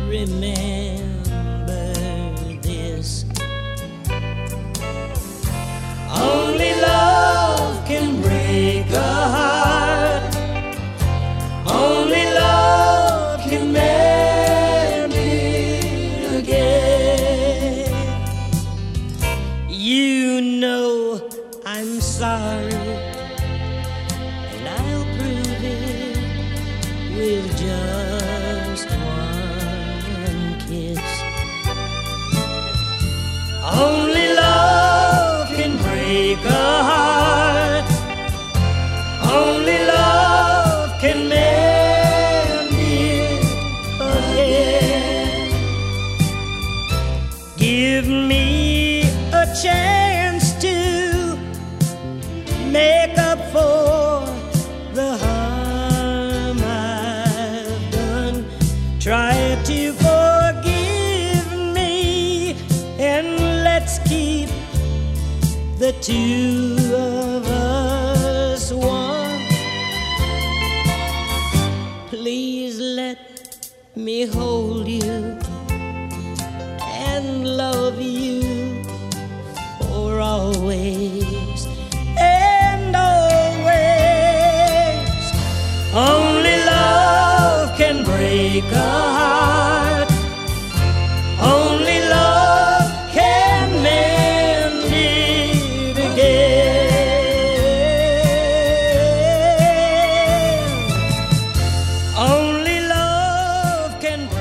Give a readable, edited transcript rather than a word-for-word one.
remember this. Only love can break a heart. Only love can mend it again. You know I'm sorry, and I'll prove it with just one kiss. Only love can break a heart. Only love can mend it again. Give me a chance to make up for the harm I've done. Try to forgive me, and let's keep the two of us one. Please let me hold you and love you for always and always. Only love can break a heart. Only love can mend it again. Only love can